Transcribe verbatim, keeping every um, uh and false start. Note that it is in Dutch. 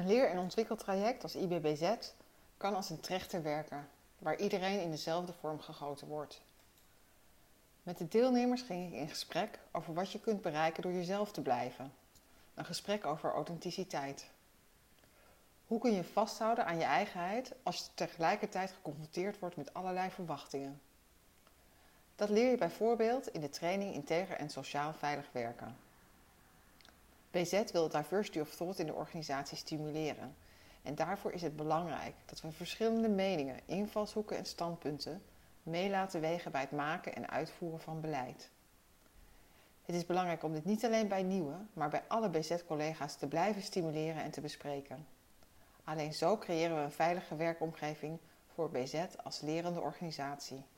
Een leer- en ontwikkeltraject als I B B Z kan als een trechter werken, waar iedereen in dezelfde vorm gegoten wordt. Met de deelnemers ging ik in gesprek over wat je kunt bereiken door jezelf te blijven. Een gesprek over authenticiteit. Hoe kun je vasthouden aan je eigenheid als je tegelijkertijd geconfronteerd wordt met allerlei verwachtingen? Dat leer je bijvoorbeeld in de training Integer en Sociaal Veilig Werken. B Z wil diversity of thought in de organisatie stimuleren. En daarvoor is het belangrijk dat we verschillende meningen, invalshoeken en standpunten mee laten wegen bij het maken en uitvoeren van beleid. Het is belangrijk om dit niet alleen bij nieuwe, maar bij alle B Z-collega's te blijven stimuleren en te bespreken. Alleen zo creëren we een veilige werkomgeving voor B Z als lerende organisatie.